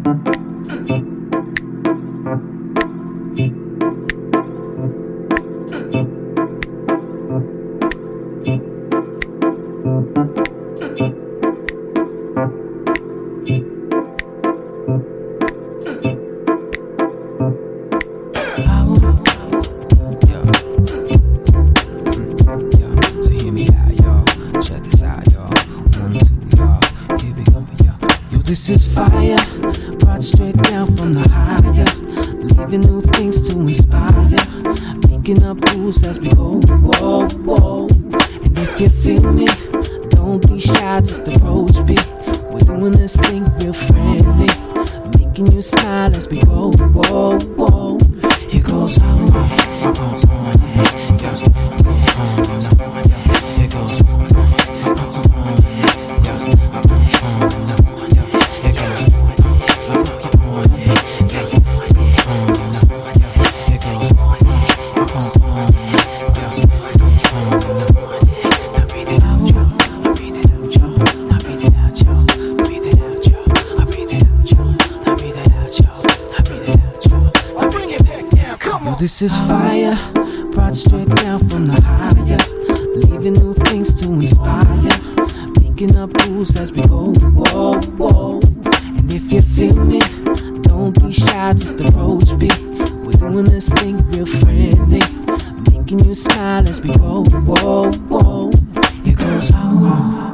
This is fire, brought straight down from the higher, leaving new things to inspire, picking up rules as we go, whoa, whoa. And if you feel me, don't be shy, just approach me. We're doing this thing real friendly, making you smile as we go, whoa, whoa. It goes on, it goes on, it goes on, it goes on, it goes on, it goes on, it goes on, it goes on. This is fire, brought straight down from the higher, leaving new things to inspire, picking up rules as we go, whoa, whoa. And if you feel me, don't be shy, just approach me. We're doing this thing real friendly, making you smile as we go, whoa, whoa. It goes on.